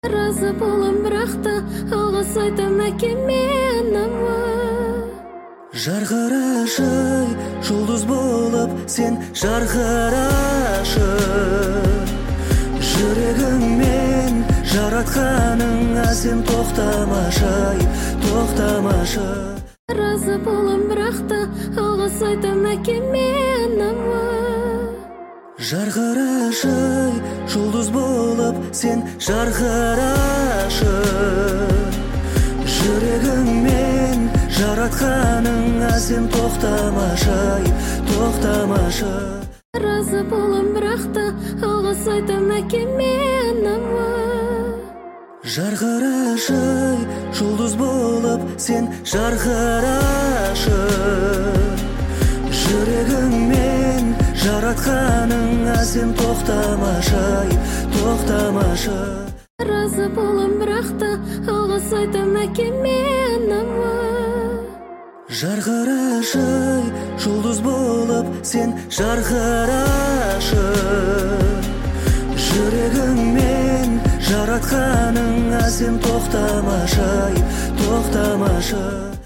Разы болам, бірақ та алғыс айтам әкеме, анама. Жарқырашы, жұлдыз болып сен жарқырашы. Жүрегіңмен жаратқаныңа сен тоқтамашы, тоқтамашы. Разы болам, бірақ та алғыс айтам әкеме, анама. Жарқырашы, жұлдыз болып сен жарқырашы. Жүрегіңмен жаратқаныңа сен тоқтамашы, тоқтамашы. Разы болам, бірақ та алғыс айтам әкеме, анама. Жарқырашы, жұлдыз болып сен жарқырашы. Жүрегіңмен жаратқаныңа сен тоқтамашы, тоқтамашы. Разы болам, бірақ та алғыс айтам әкеме, анама. Жарқырашы, жұлдыз болып сен жарқырашы. Жүрегіңмен жаратқаныңа сен тоқтамашы, тоқтамашы.